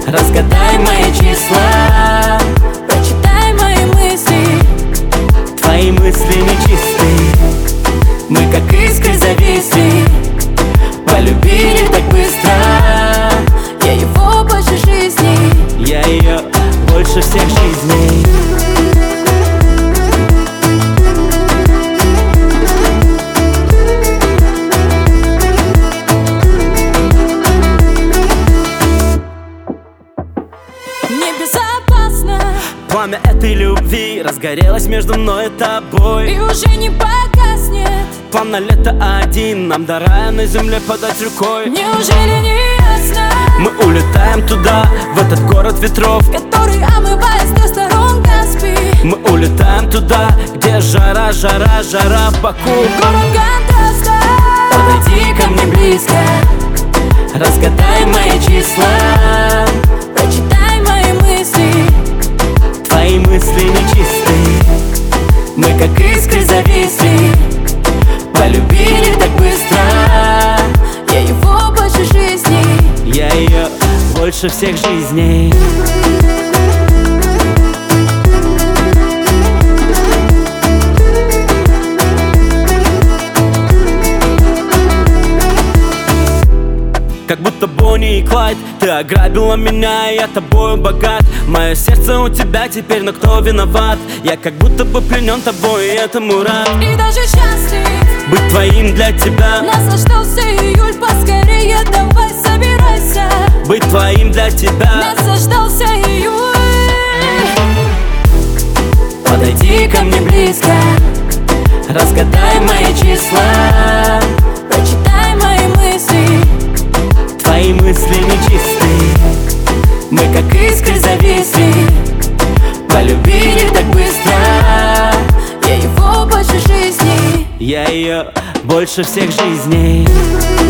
Разгадай мои числа, прочитай мои мысли. твои мысли нечистые. Мы как искры зависли, полюбили так быстро. Я его больше жизни, Я ее больше всех жизней. небезопасно, Пламя этой любви разгорелось между мной и тобой. и уже не погаснет. План на лето один, нам до рая на земле подать рукой. Неужели не ясно, Мы улетаем туда, в этот город ветров. который омывает с трех сторон Каспий? Мы улетаем туда, где жара, жара, жара в Баку. Город контраста, Подойди ко мне близко, разгадай мои числа. прочитай мои мысли. Твои мысли нечистые. Мы как искры зависли, полюбили так быстро. Я его больше жизни, Я ее больше всех жизней. Как будто Бонни и Клайд, ты ограбила меня, и я тобою богат. Мое сердце у тебя теперь, но кто виноват? Я как будто бы пленен тобой, и этому рад. и даже счастлив. Быть твоим для тебя, Наслаждался июль, поскорее давай собирайся. быть твоим для тебя. Наслаждался июль. Подойди ко мне близко, разгадай мои числа. Прочитай мои мысли. Твои мысли нечистые. Мы как искры зависли, полюбили так быстро. Я его больше жизни, Я ее больше всех жизней.